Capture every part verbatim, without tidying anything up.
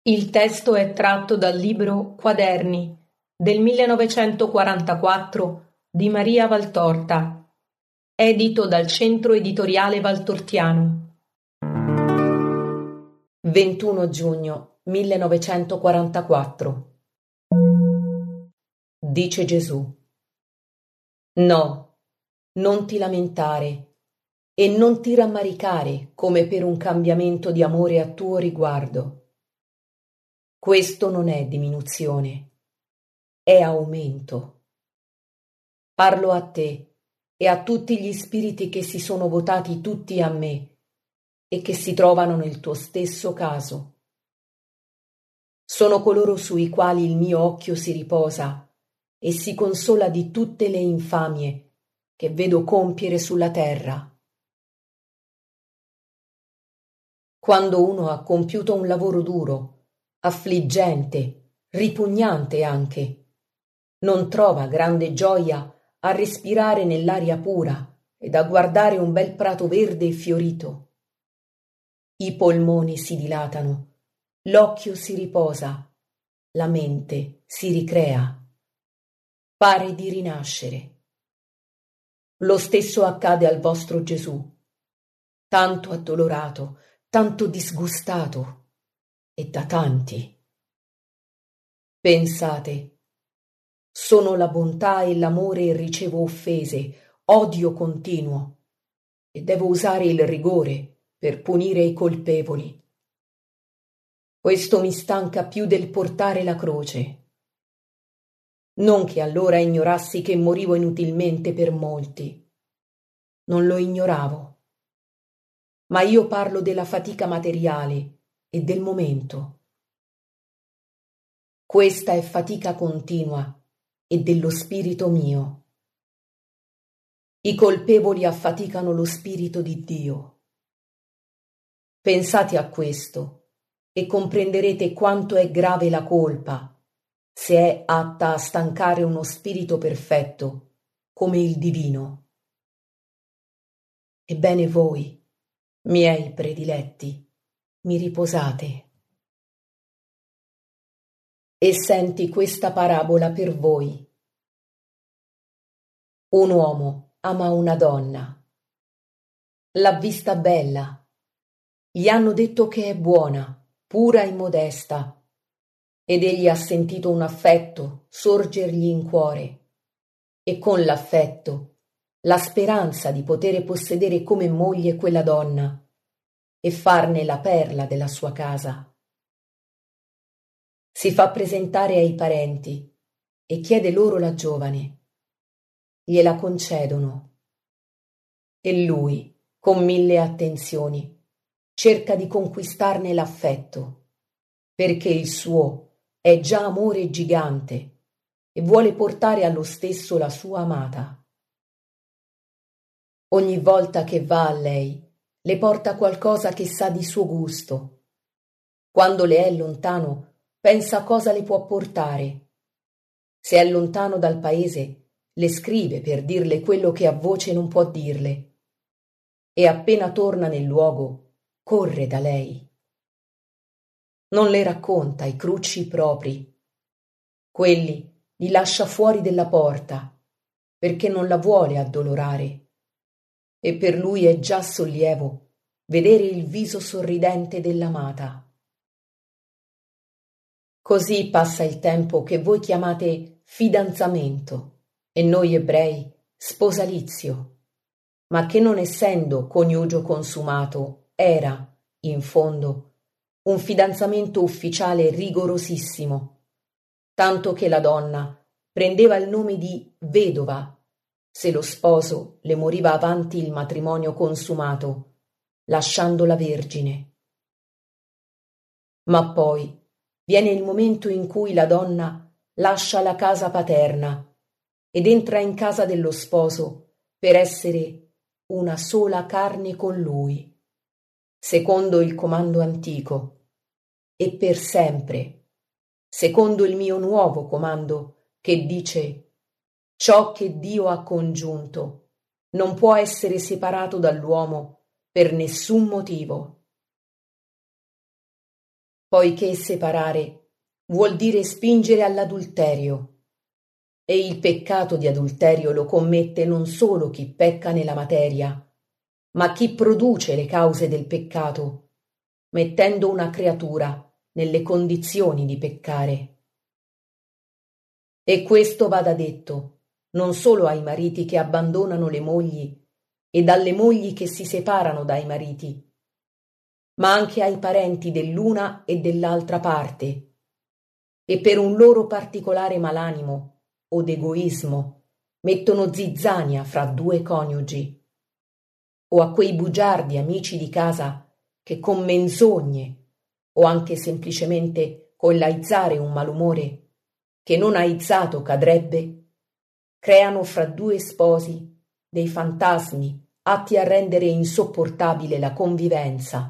Il testo è tratto dal libro Quaderni del millenovecentoquarantaquattro di Maria Valtorta, edito dal Centro Editoriale Valtortiano. ventuno giugno millenovecentoquarantaquattro. Dice Gesù: no, non ti lamentare e non ti rammaricare come per un cambiamento di amore a tuo riguardo. Questo non è diminuzione, è aumento. Parlo a te e a tutti gli spiriti che si sono votati tutti a me e che si trovano nel tuo stesso caso. Sono coloro sui quali il mio occhio si riposa e si consola di tutte le infamie che vedo compiere sulla terra. Quando uno ha compiuto un lavoro duro, affliggente, ripugnante anche, non trova grande gioia a respirare nell'aria pura ed a guardare un bel prato verde e fiorito. I polmoni si dilatano, l'occhio si riposa, la mente si ricrea, pare di rinascere. Lo stesso accade al vostro Gesù, tanto addolorato, tanto disgustato, e da tanti. Pensate, sono la bontà e l'amore e ricevo offese, odio continuo, e devo usare il rigore per punire i colpevoli. Questo mi stanca più del portare la croce. Non che allora ignorassi che morivo inutilmente per molti. Non lo ignoravo. Ma io parlo della fatica materiale e del momento. Questa è fatica continua e dello spirito mio. I colpevoli affaticano lo spirito di Dio. Pensate a questo e comprenderete quanto è grave la colpa, se è atta a stancare uno spirito perfetto come il divino. Ebbene voi, miei prediletti, mi riposate. E senti questa parabola per voi. Un uomo ama una donna. L'ha vista bella. Gli hanno detto che è buona, pura e modesta. Ed egli ha sentito un affetto sorgergli in cuore. E con l'affetto, la speranza di potere possedere come moglie quella donna e farne la perla della sua casa. Si fa presentare ai parenti e chiede loro la giovane. Gliela concedono. E lui, con mille attenzioni, cerca di conquistarne l'affetto, perché il suo è già amore gigante e vuole portare allo stesso la sua amata. Ogni volta che va a lei, le porta qualcosa che sa di suo gusto. Quando le è lontano, pensa cosa le può portare. Se è lontano dal paese, le scrive per dirle quello che a voce non può dirle. E appena torna nel luogo, corre da lei. Non le racconta i crucci propri. Quelli li lascia fuori della porta, perché non la vuole addolorare. E per lui è già sollievo vedere il viso sorridente dell'amata. Così passa il tempo che voi chiamate fidanzamento e noi ebrei sposalizio, ma che non essendo coniugio consumato era, in fondo, un fidanzamento ufficiale rigorosissimo, tanto che la donna prendeva il nome di vedova se lo sposo le moriva avanti il matrimonio consumato, lasciandola vergine. Ma poi viene il momento in cui la donna lascia la casa paterna ed entra in casa dello sposo per essere una sola carne con lui, secondo il comando antico, e per sempre, secondo il mio nuovo comando che dice: ciò che Dio ha congiunto non può essere separato dall'uomo per nessun motivo. poiché separare vuol dire spingere all'adulterio, e il peccato di adulterio lo commette non solo chi pecca nella materia, ma chi produce le cause del peccato, mettendo una creatura nelle condizioni di peccare. E questo vada detto non solo ai mariti che abbandonano le mogli e dalle mogli che si separano dai mariti, ma anche ai parenti dell'una e dell'altra parte, e per un loro particolare malanimo o d'egoismo mettono zizzania fra due coniugi, o a quei bugiardi amici di casa che con menzogne o anche semplicemente con l'aizzare un malumore che non aizzato cadrebbe, creano fra due sposi dei fantasmi atti a rendere insopportabile la convivenza.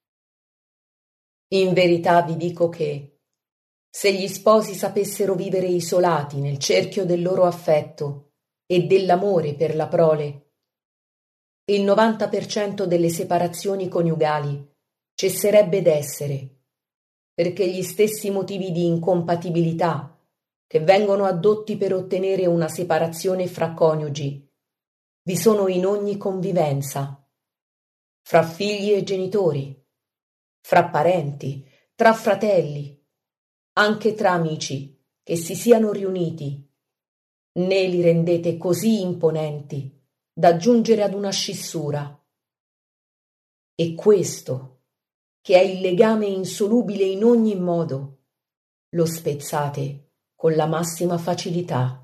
In verità vi dico che, se gli sposi sapessero vivere isolati nel cerchio del loro affetto e dell'amore per la prole, il novanta per cento delle separazioni coniugali cesserebbe d'essere, perché gli stessi motivi di incompatibilità che vengono addotti per ottenere una separazione fra coniugi vi sono in ogni convivenza, fra figli e genitori, fra parenti, tra fratelli, anche tra amici che si siano riuniti, né li rendete così imponenti da giungere ad una scissura. E questo, che è il legame insolubile in ogni modo, lo spezzate con la massima facilità.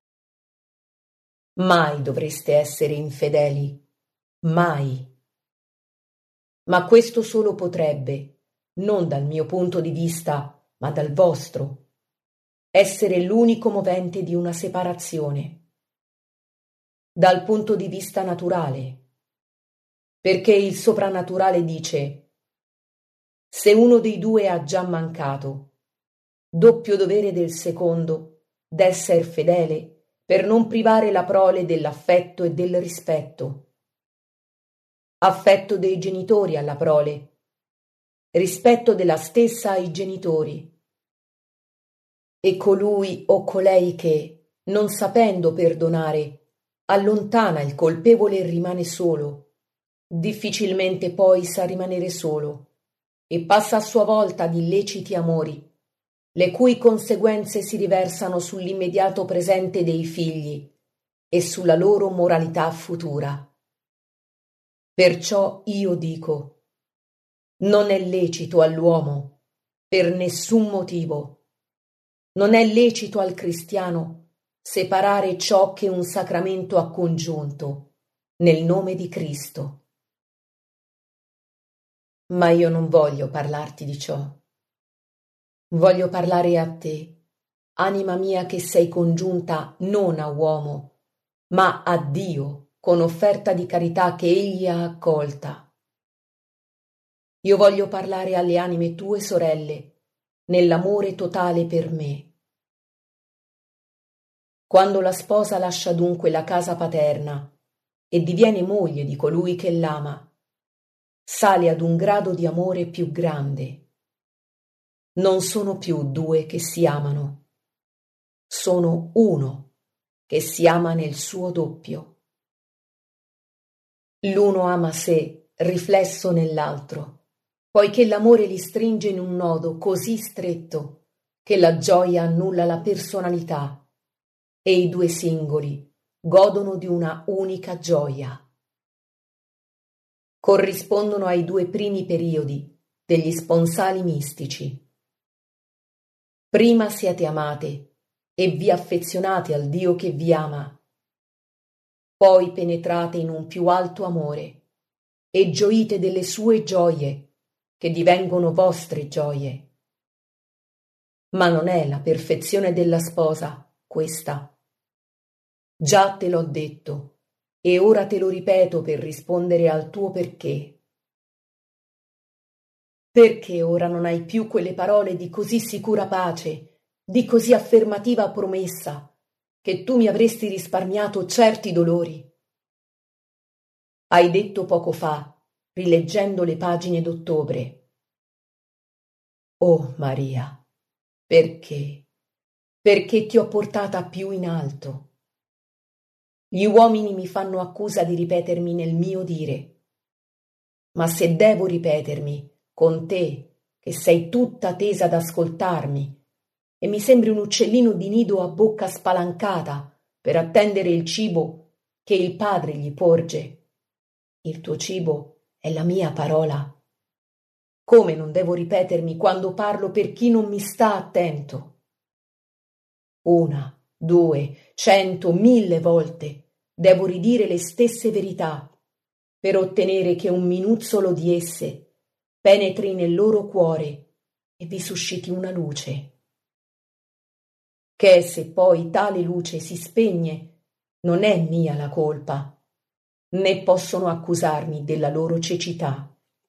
Mai dovreste essere infedeli, mai. Ma questo solo potrebbe, non dal mio punto di vista, ma dal vostro, essere l'unico movente di una separazione. Dal punto di vista naturale, perché il soprannaturale dice: se uno dei due ha già mancato, doppio dovere del secondo d'esser fedele per non privare la prole dell'affetto e del rispetto. Affetto dei genitori alla prole, rispetto della stessa ai genitori. E colui o colei che, non sapendo perdonare, allontana il colpevole e rimane solo, difficilmente poi sa rimanere solo, e passa a sua volta ad illeciti amori, le cui conseguenze si riversano sull'immediato presente dei figli e sulla loro moralità futura. Perciò io dico: non è lecito all'uomo, per nessun motivo, non è lecito al cristiano separare ciò che un sacramento ha congiunto nel nome di Cristo. Ma io non voglio parlarti di ciò. Voglio parlare a te, anima mia che sei congiunta non a uomo, ma a Dio con offerta di carità che Egli ha accolta. Io voglio parlare alle anime tue sorelle, nell'amore totale per me. Quando la sposa lascia dunque la casa paterna e diviene moglie di colui che l'ama, sale ad un grado di amore più grande. Non sono più due che si amano, sono uno che si ama nel suo doppio. L'uno ama sé riflesso nell'altro, poiché l'amore li stringe in un nodo così stretto che la gioia annulla la personalità e i due singoli godono di una unica gioia. Corrispondono ai due primi periodi degli sponsali mistici. Prima siete amate e vi affezionate al Dio che vi ama, poi penetrate in un più alto amore e gioite delle sue gioie, che divengono vostre gioie. Ma non è la perfezione della sposa, questa. Già te l'ho detto, e ora te lo ripeto per rispondere al tuo perché. Perché ora non hai più quelle parole di così sicura pace, di così affermativa promessa, che tu mi avresti risparmiato certi dolori? Hai detto poco fa, rileggendo le pagine d'ottobre: Oh Maria, perché? Perché ti ho portata più in alto. Gli uomini mi fanno accusa di ripetermi nel mio dire. Ma se devo ripetermi con te, che sei tutta tesa ad ascoltarmi, e mi sembri un uccellino di nido a bocca spalancata per attendere il cibo che il Padre gli porge, il tuo cibo è la mia parola. Come non devo ripetermi quando parlo per chi non mi sta attento? Una, due, cento, mille volte devo ridire le stesse verità per ottenere che un minuzzolo di esse penetri nel loro cuore e vi susciti una luce. Che se poi tale luce si spegne, non è mia la colpa, né possono accusarmi della loro cecità.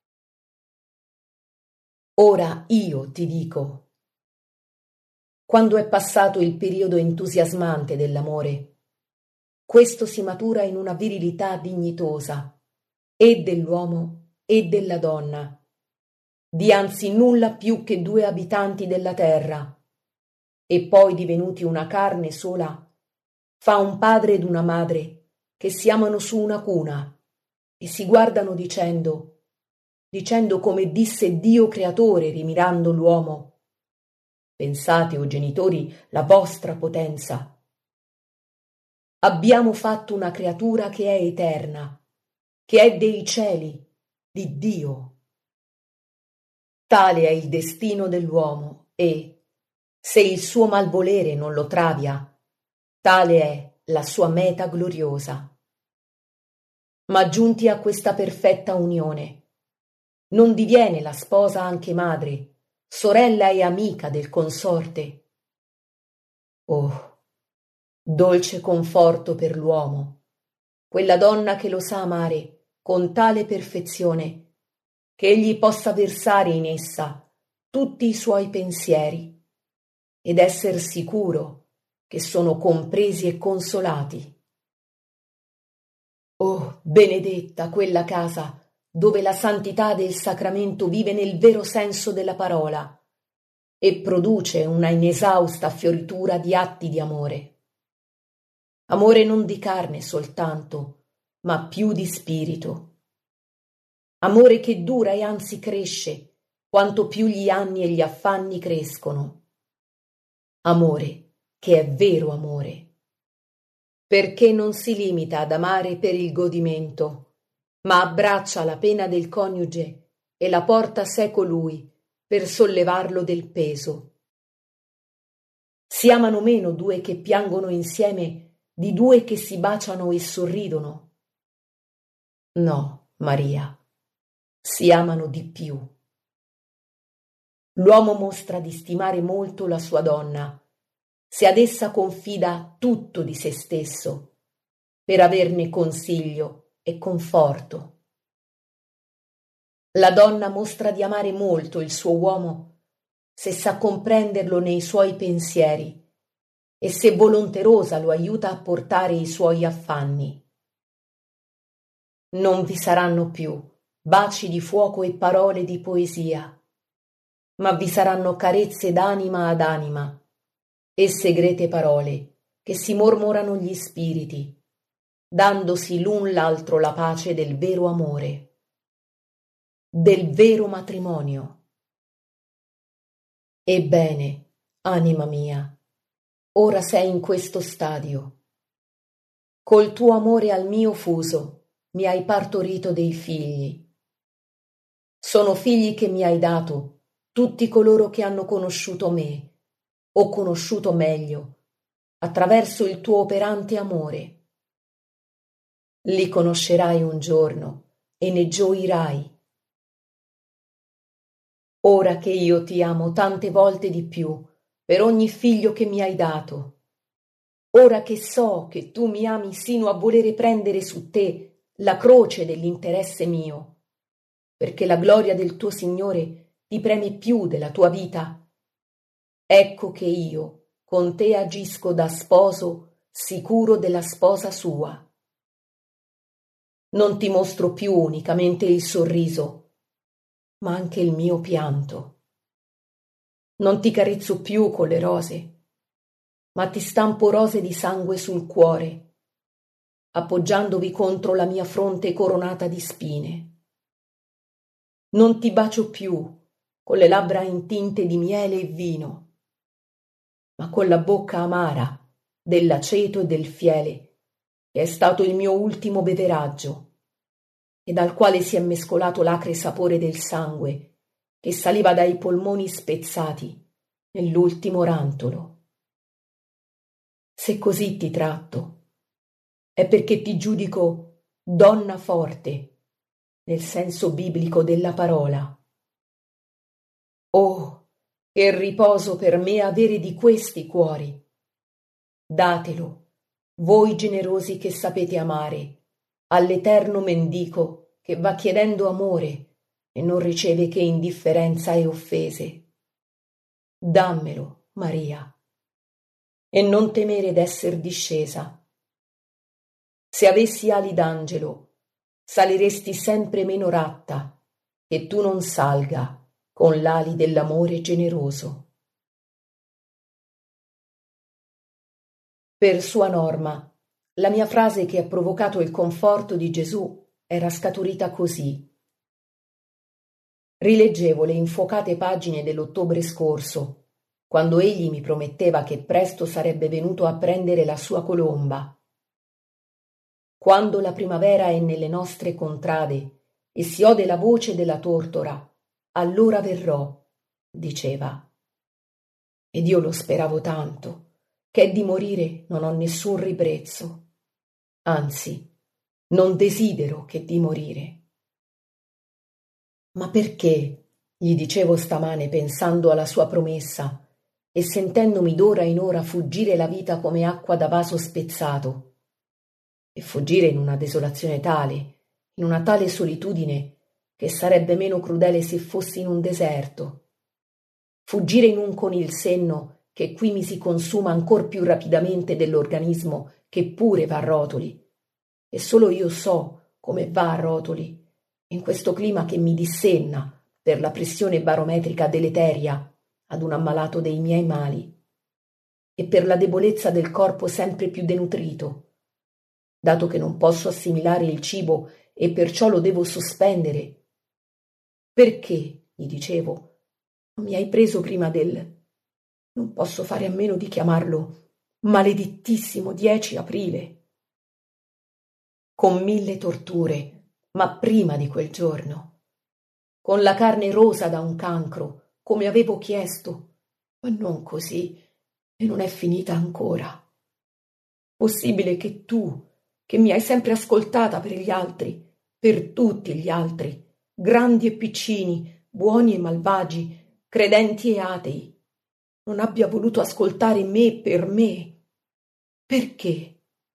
Ora io ti dico, quando è passato il periodo entusiasmante dell'amore, questo si matura in una virilità dignitosa, e dell'uomo e della donna, dianzi nulla più che due abitanti della terra, e poi divenuti una carne sola, fa un padre ed una madre che si amano su una cuna e si guardano dicendo, dicendo come disse Dio creatore rimirando l'uomo: pensate, o genitori, la vostra potenza. Abbiamo fatto una creatura che è eterna, che è dei cieli, di Dio. Tale è il destino dell'uomo e, se il suo malvolere non lo travia, tale è la sua meta gloriosa. Ma giunti a questa perfetta unione, non diviene la sposa anche madre, sorella e amica del consorte? Oh, dolce conforto per l'uomo, quella donna che lo sa amare con tale perfezione che egli possa versare in essa tutti i suoi pensieri ed esser sicuro che sono compresi e consolati. Oh, benedetta quella casa dove la santità del sacramento vive nel vero senso della parola e produce una inesausta fioritura di atti di amore. Amore non di carne soltanto, ma più di spirito. Amore che dura e anzi cresce quanto più gli anni e gli affanni crescono. Amore che è vero amore, perché non si limita ad amare per il godimento, ma abbraccia la pena del coniuge e la porta a sé colui per sollevarlo del peso. Si amano meno due che piangono insieme di due che si baciano e sorridono. No, Maria, si amano di più. L'uomo mostra di stimare molto la sua donna, se ad essa confida tutto di se stesso, per averne consiglio e conforto. La donna mostra di amare molto il suo uomo, se sa comprenderlo nei suoi pensieri e se volonterosa lo aiuta a portare i suoi affanni. Non vi saranno più baci di fuoco e parole di poesia, ma vi saranno carezze d'anima ad anima e segrete parole che si mormorano gli spiriti, dandosi l'un l'altro la pace del vero amore, del vero matrimonio. Ebbene, anima mia, ora sei in questo stadio. Col tuo amore al mio fuso mi hai partorito dei figli. Sono figli che mi hai dato tutti coloro che hanno conosciuto me, o conosciuto meglio, attraverso il tuo operante amore. Li conoscerai un giorno e ne gioirai. Ora che io ti amo tante volte di più per ogni figlio che mi hai dato, ora che so che tu mi ami sino a volere prendere su te la croce dell'interesse mio, perché la gloria del tuo Signore ti preme più della tua vita, ecco che io con te agisco da sposo sicuro della sposa sua. Non ti mostro più unicamente il sorriso, ma anche il mio pianto. Non ti carezzo più con le rose, ma ti stampo rose di sangue sul cuore, appoggiandovi contro la mia fronte coronata di spine. Non ti bacio più con le labbra intinte di miele e vino, ma con la bocca amara dell'aceto e del fiele, che è stato il mio ultimo beveraggio, e dal quale si è mescolato l'acre sapore del sangue che saliva dai polmoni spezzati nell'ultimo rantolo. Se così ti tratto, è perché ti giudico donna forte, nel senso biblico della parola. Oh, che riposo per me avere di questi cuori! Datelo, voi generosi che sapete amare, all'eterno mendico che va chiedendo amore e non riceve che indifferenza e offese. Dammelo, Maria, e non temere d'esser discesa. Se avessi ali d'angelo, saliresti sempre meno ratta, che tu non salga con l'ali dell'amore generoso. Per sua norma, la mia frase che ha provocato il conforto di Gesù era scaturita così. Rileggevo le infuocate pagine dell'ottobre scorso, quando egli mi prometteva che presto sarebbe venuto a prendere la sua colomba. Quando la primavera è nelle nostre contrade e si ode la voce della tortora, allora verrò, diceva. Ed io lo speravo tanto, che di morire non ho nessun ribrezzo. Anzi, non desidero che di morire. Ma perché? Gli dicevo stamane pensando alla sua promessa e sentendomi d'ora in ora fuggire la vita come acqua da vaso spezzato. E fuggire in una desolazione tale, in una tale solitudine, che sarebbe meno crudele se fossi in un deserto. Fuggire in un con il senno che qui mi si consuma ancor più rapidamente dell'organismo che pure va a rotoli. E solo io so come va a rotoli, in questo clima che mi dissenna per la pressione barometrica deleteria ad un ammalato dei miei mali e per la debolezza del corpo sempre più denutrito, dato che non posso assimilare il cibo e perciò lo devo sospendere. Perché, gli dicevo, non mi hai preso prima del... non posso fare a meno di chiamarlo maledettissimo dieci aprile. Con mille torture, ma prima di quel giorno, con la carne rosa da un cancro, come avevo chiesto, ma non così, e non è finita ancora. Possibile che tu, che mi hai sempre ascoltata per gli altri, per tutti gli altri, grandi e piccini, buoni e malvagi, credenti e atei, non abbia voluto ascoltare me per me? Perché?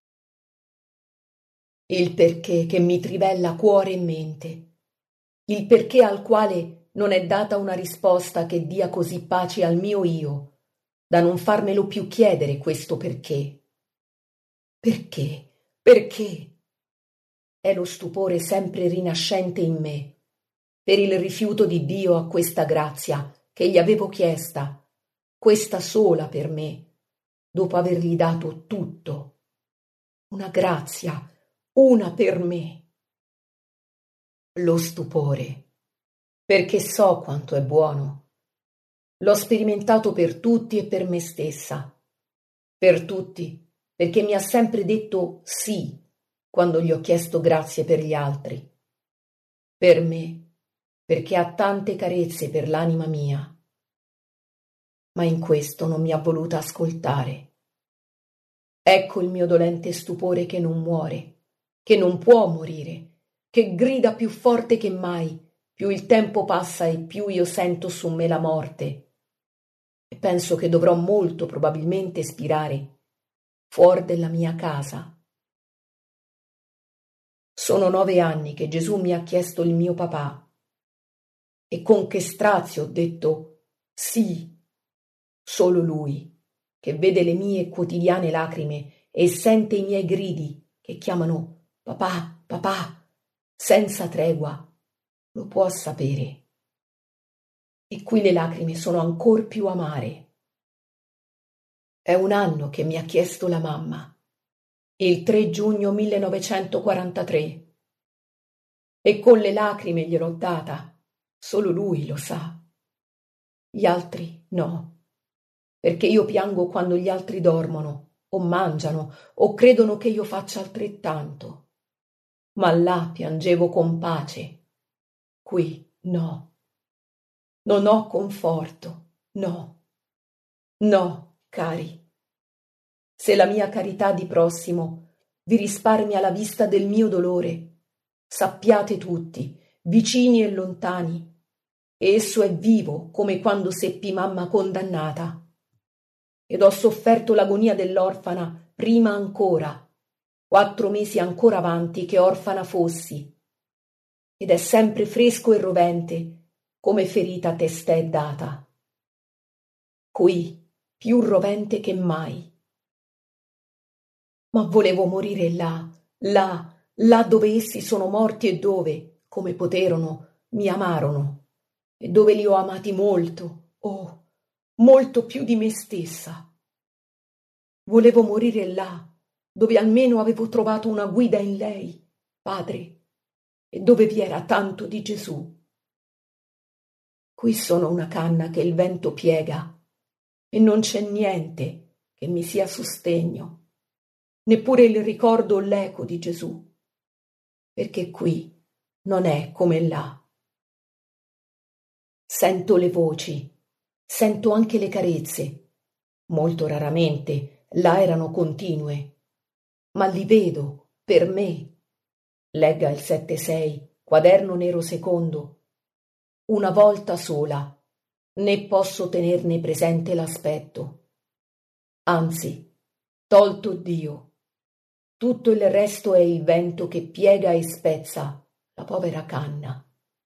Il perché che mi trivella cuore e mente, il perché al quale non è data una risposta che dia così pace al mio io, da non farmelo più chiedere questo perché. Perché? Perché? È lo stupore sempre rinascente in me, per il rifiuto di Dio a questa grazia che gli avevo chiesta, questa sola per me, dopo avergli dato tutto. Una grazia, una per me. Lo stupore, perché so quanto è buono. L'ho sperimentato per tutti e per me stessa. Per tutti, perché mi ha sempre detto sì quando gli ho chiesto grazie per gli altri. Per me, perché ha tante carezze per l'anima mia. Ma in questo non mi ha voluta ascoltare. Ecco il mio dolente stupore che non muore, che non può morire, che grida più forte che mai, più il tempo passa e più io sento su me la morte. E penso che dovrò molto probabilmente spirare fuori della mia casa. Sono nove anni che Gesù mi ha chiesto il mio papà, e con che strazio ho detto sì. Solo lui, che vede le mie quotidiane lacrime e sente i miei gridi che chiamano papà, papà, senza tregua, lo può sapere. e qui le lacrime sono ancor più amare. È un anno che mi ha chiesto la mamma, il tre giugno millenovecentoquarantatré, e con le lacrime gliel'ho data, solo lui lo sa. Gli altri no, perché io piango quando gli altri dormono, o mangiano, o credono che io faccia altrettanto. Ma là piangevo con pace, qui no. Non ho conforto, no, no, cari. Se la mia carità di prossimo vi risparmia la vista del mio dolore, sappiate tutti, vicini e lontani, esso è vivo come quando seppi mamma condannata. Ed ho sofferto l'agonia dell'orfana prima ancora, quattro mesi ancora avanti che orfana fossi, ed è sempre fresco e rovente come ferita testè data. Qui più rovente che mai. Ma volevo morire là, là, là dove essi sono morti e dove, come poterono, mi amarono, e dove li ho amati molto, oh, molto più di me stessa. Volevo morire là, dove almeno avevo trovato una guida in lei, Padre, e dove vi era tanto di Gesù. Qui sono una canna che il vento piega, e non c'è niente che mi sia sostegno, neppure il ricordo o l'eco di Gesù, perché qui non è come là. Sento le voci, sento anche le carezze, molto raramente, là erano continue, ma li vedo per me. Legga il sette sei, quaderno nero secondo, una volta sola, né posso tenerne presente l'aspetto. Anzi, tolto Dio, tutto il resto è il vento che piega e spezza la povera canna.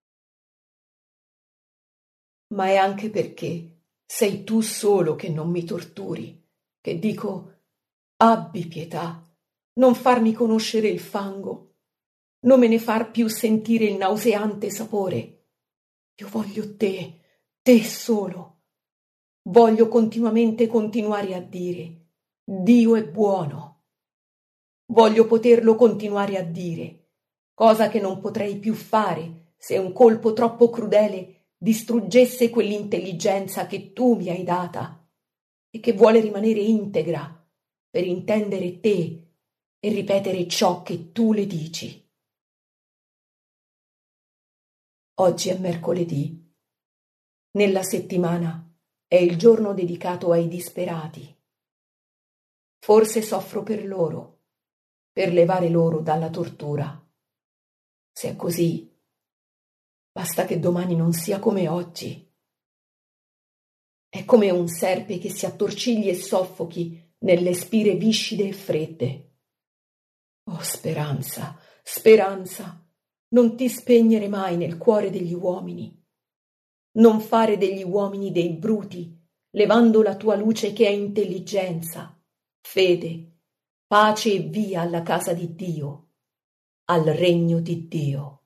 Ma è anche perché sei tu solo che non mi torturi, che dico, abbi pietà, non farmi conoscere il fango, non me ne far più sentire il nauseante sapore. Io voglio te, te solo. Voglio continuamente continuare a dire, Dio è buono. Voglio poterlo continuare a dire, cosa che non potrei più fare se un colpo troppo crudele distruggesse quell'intelligenza che tu mi hai data e che vuole rimanere integra per intendere te e ripetere ciò che tu le dici. Oggi è mercoledì. Nella settimana è il giorno dedicato ai disperati. Forse soffro per loro, per levare loro dalla tortura. Se è così, basta che domani non sia come oggi. È come un serpe che si attorcigli e soffochi nelle spire viscide e fredde. Oh, speranza, speranza! Non ti spegnere mai nel cuore degli uomini. Non fare degli uomini dei bruti, levando la tua luce che è intelligenza, fede, pace e via alla casa di Dio, al regno di Dio.